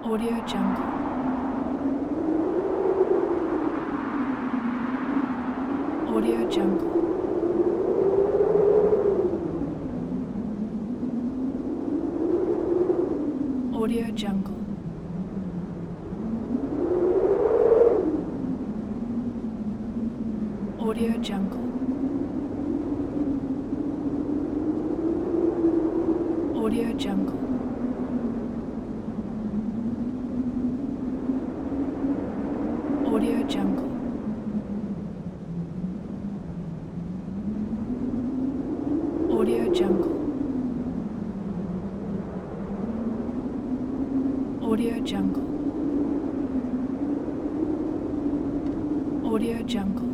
Audio Jungle. Audio Jungle. Audio Jungle. Audio Jungle. Audio Jungle. Audio Jungle. Audio Jungle. Audio Jungle. Audio Jungle.